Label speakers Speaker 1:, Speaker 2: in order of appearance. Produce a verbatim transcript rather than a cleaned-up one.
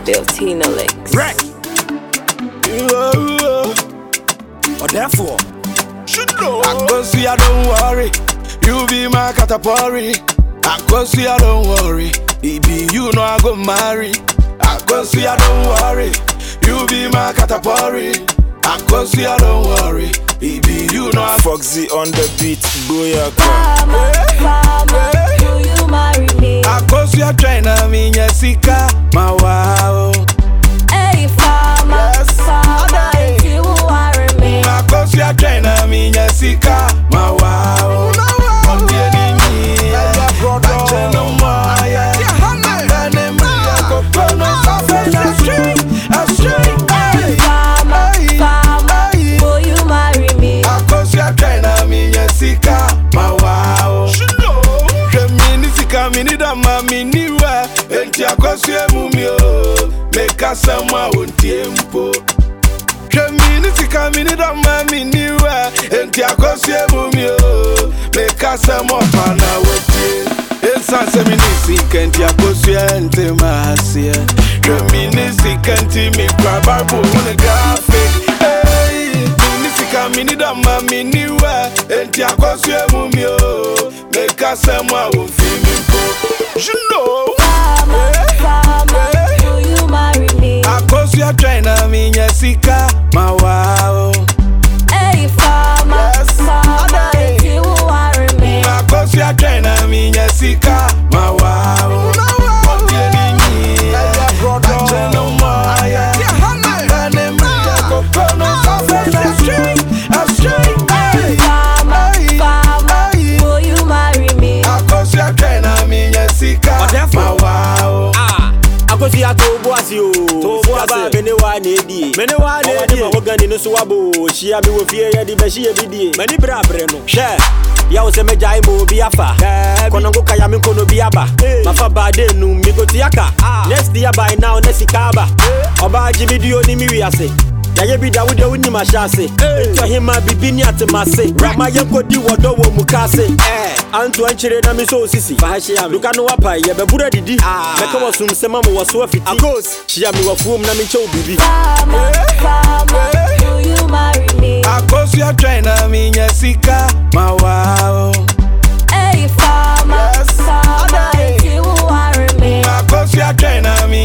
Speaker 1: Beltino Licks.
Speaker 2: Right. Or therefore, should know. I go see, I don't worry. You be my catapori. I go see, I don't worry. It be you know I go marry. I go see, I don't worry. You be my catapori. I go see, I don't worry. It be you know I
Speaker 3: Foxy on the beat, Boyaka.
Speaker 1: Farmer, farmer, will you marry me?
Speaker 2: I go see, I China, me Jessica, my wow.
Speaker 1: Hey, farmer,
Speaker 2: Yes,
Speaker 1: farmer,
Speaker 2: Ade.
Speaker 1: if you will marry me.
Speaker 2: I go see, I China, me Jessica, my wow. On the enemy, I tell no more, yeah. And then me, I go burn us off in the street, a street, hey.
Speaker 1: Farmer,
Speaker 2: Hey,
Speaker 1: farmer,
Speaker 2: hey.
Speaker 1: will you marry me?
Speaker 2: I go see, I China, me Jessica, my wow. Je mini sika mini da mami niwa, enti I go see a mumio, make us some one tempo. Je mini sika mini da mami niwa, enti I go see a mumio, make us some more pana wotie. Esa se mini sika enti I go see enti masia. Je mini sika enti mi kwa barbo one graphic. Hey, mini sika mini da mami niwa, enti I go see a mumio, make us some more one film. You know.
Speaker 1: Farmer, farmer,
Speaker 2: Hey.
Speaker 1: will you marry me?
Speaker 2: I go see a China, me Jessica, my wow.
Speaker 1: Hey, farmer,
Speaker 2: Yes,
Speaker 1: farmer,
Speaker 2: Ade.
Speaker 1: if you will marry me.
Speaker 2: I go see a China, me Jessica, my wow. On the enemy, I tell no more, yeah. And then me, I go burn us off in the street, a street, hey.
Speaker 1: Farmer,
Speaker 2: Hey,
Speaker 1: farmer,
Speaker 2: hey.
Speaker 1: will you marry me?
Speaker 2: I go see a China, me Jessica,
Speaker 3: Oh, therefore.
Speaker 2: my wow.
Speaker 4: Ah, akosi ya toboasi o. Toboasi mene wa na edie. Mene wa na edie. Ma wogani no so wabo. Hia mi wo fie ye di be hia bi die. Mani bra bre no. Hwe. Ya wo se mejai mo bi afa. Kono go kaya mi kono bi aba. Mafa ba de nu mi go tiaka. Next year by now na sikaba. Oba jibi di oni mi wiase. Yaye bi da wo de woni ma shase. Ento hima bibi ni atemase. Rama ye kodi wodo wo mukase. Eh, anto anchire na mi so sisi. Fa ha hia mi. Luka no wapa ye be bura didi. Meka wo sum sema mo wo so afiti. Akos, hia mi wo fuom na mi che obibi.
Speaker 1: Farmer, farmer, will you marry me?
Speaker 2: I go see a China, me Jessica, my wow.
Speaker 1: Hey, farmer,
Speaker 2: Yes,
Speaker 1: farmer,
Speaker 2: Ade.
Speaker 1: if you will marry me.
Speaker 2: I go see a China, me